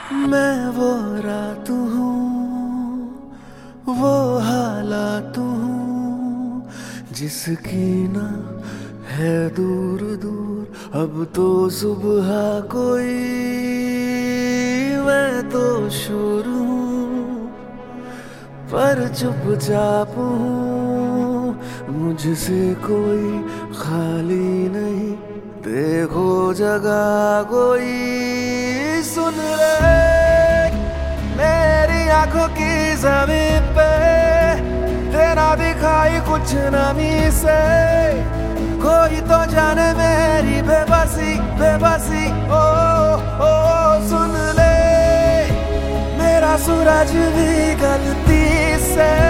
मैं वो रात हूँ, वो हालात हूँ जिसकी ना है दूर दूर अब तो सुबह कोई। मैं तो शुरू हूँ पर चुपचाप हूँ, मुझसे कोई खाली नहीं, देखो जगह कोई। सुन ले मेरी आंखों की जमीन पे, तेरा दिखाई कुछ नमी से, कोई तो जाने मेरी बेबसी बेबसी। ओ ओ सुन ले मेरा सूरज भी गलती से